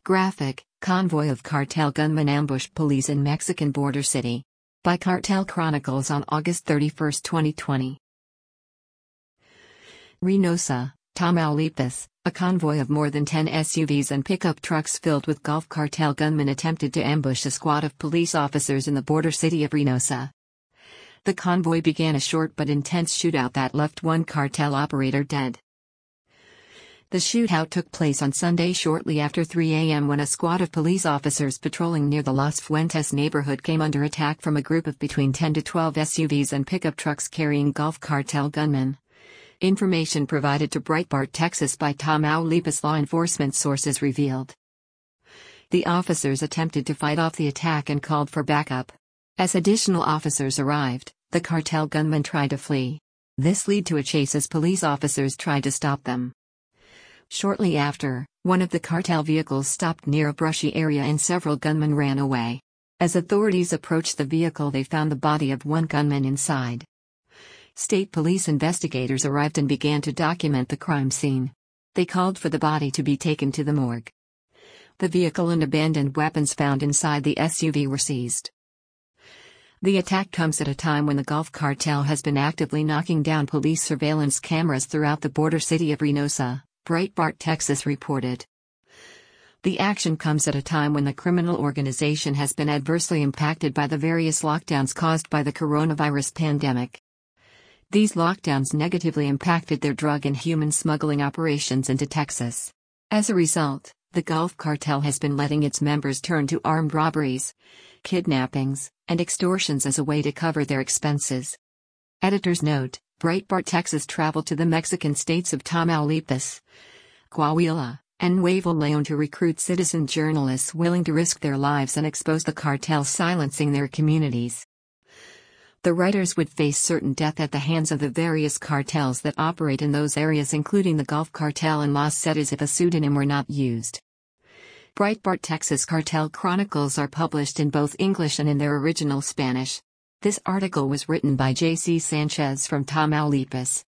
Graphic, convoy of cartel gunmen ambushed police in Mexican border city. By Cartel Chronicles on August 31, 2020. Reynosa, Tamaulipas, a convoy of more than 10 SUVs and pickup trucks filled with Gulf Cartel gunmen attempted to ambush a squad of police officers in the border city of Reynosa. The convoy began a short but intense shootout that left one cartel operator dead. The shootout took place on Sunday shortly after 3 a.m. when a squad of police officers patrolling near the Las Fuentes neighborhood came under attack from a group of between 10 to 12 SUVs and pickup trucks carrying Gulf Cartel gunmen. Information provided to Breitbart Texas by Tamaulipas law enforcement sources revealed. The officers attempted to fight off the attack and called for backup. As additional officers arrived, the cartel gunmen tried to flee. This led to a chase as police officers tried to stop them. Shortly after, one of the cartel vehicles stopped near a brushy area and several gunmen ran away. As authorities approached the vehicle, they found the body of one gunman inside. State police investigators arrived and began to document the crime scene. They called for the body to be taken to the morgue. The vehicle and abandoned weapons found inside the SUV were seized. The attack comes at a time when the Gulf Cartel has been actively knocking down police surveillance cameras throughout the border city of Reynosa, Breitbart Texas reported. The action comes at a time when the criminal organization has been adversely impacted by the various lockdowns caused by the coronavirus pandemic. These lockdowns negatively impacted their drug and human smuggling operations into Texas. As a result, the Gulf Cartel has been letting its members turn to armed robberies, kidnappings, and extortions as a way to cover their expenses. Editor's note: Breitbart Texas traveled to the Mexican states of Tamaulipas, Coahuila, and Nuevo León to recruit citizen journalists willing to risk their lives and expose the cartels silencing their communities. The writers would face certain death at the hands of the various cartels that operate in those areas, including the Gulf Cartel and Los Zetas, if a pseudonym were not used. Breitbart Texas Cartel Chronicles are published in both English and in their original Spanish. This article was written by J.C. Sanchez from Tamaulipas.